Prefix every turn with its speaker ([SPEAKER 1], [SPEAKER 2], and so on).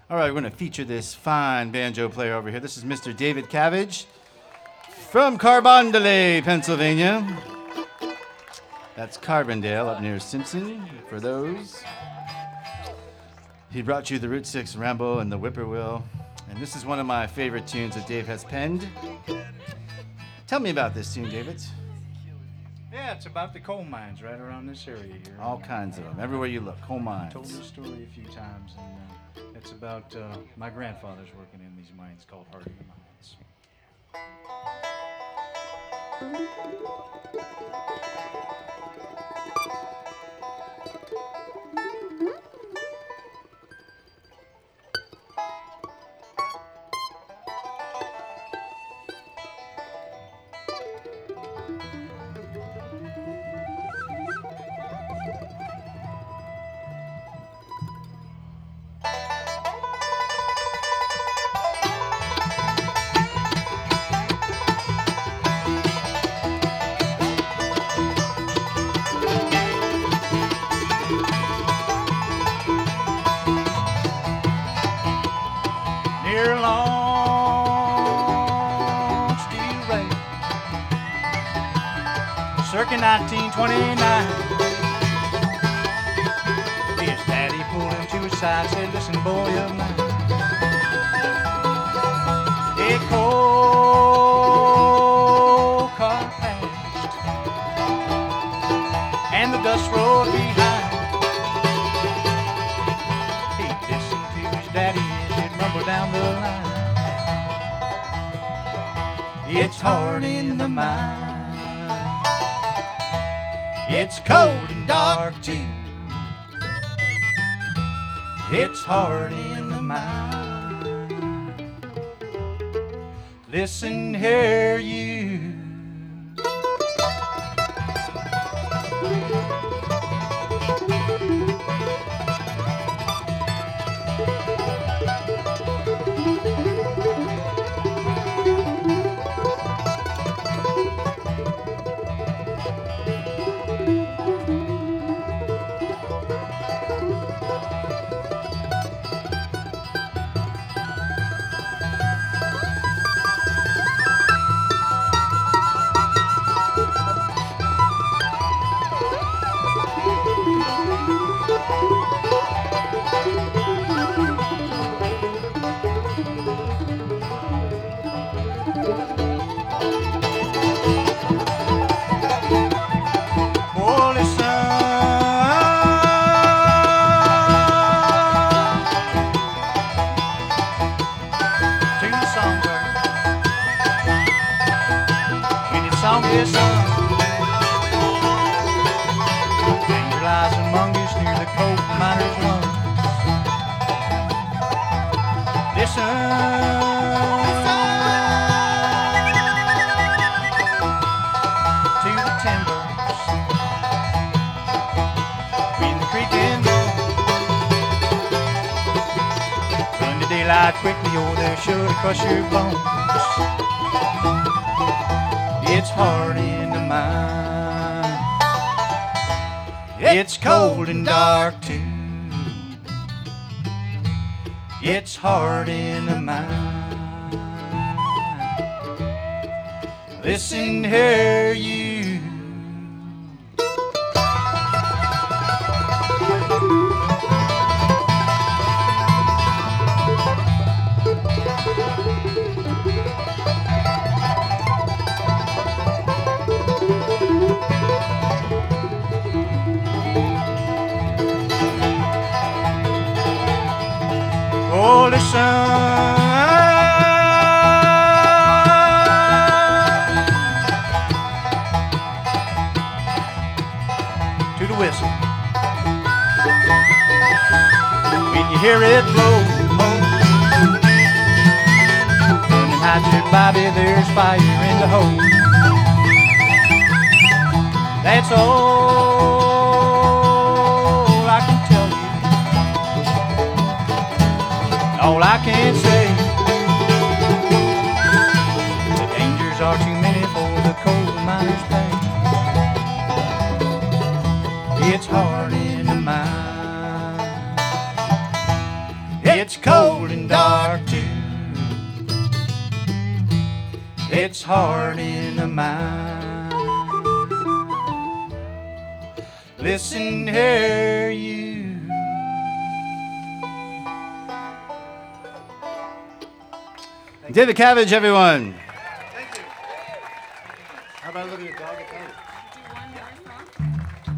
[SPEAKER 1] All right, we're going to feature this fine banjo player over here. This is Mr. David Cabbage from Carbondale, Pennsylvania. That's Carbondale up near Simpson, for those. He brought you the Route 6 Ramble and the Whippoorwill. And this is one of my favorite tunes that Dave has penned. Tell me about this tune, David.
[SPEAKER 2] Yeah, it's about the coal mines right around this area here.
[SPEAKER 1] All kinds of them. Everywhere you look, coal mines.
[SPEAKER 2] I've told this story a few times, and it's about my grandfather's working in these mines called Harding Mines. Near long steel rail, circa 1929. His daddy pulled him to his side, said, "Listen, boy of mine, a coal car passed, and the dust rolled behind." He listened to his daddy down the line. It's hard in the mine. It's cold and dark too. It's hard in the mine. Listen here, you. Danger lies among us near the coal miner's lungs. Listen to the timbers between the creek and road. Run to daylight quickly, or they're sure to crush your bones. It's hard in the mine. It's cold and dark too. It's hard in the mine. Listen here, you. Oh, listen to the whistle. When you hear it blow, run and hide your Bobby, there's fire in the hole. That's all I can tell you. All I can say, the dangers are too many for the coal miner's pay. It's hard in the mine. It's cold and dark too. It's hard in the mind. Listen here, you.
[SPEAKER 1] David Cabbage, everyone.
[SPEAKER 2] Thank you. How about a look at your dog at night?
[SPEAKER 3] Do one more song?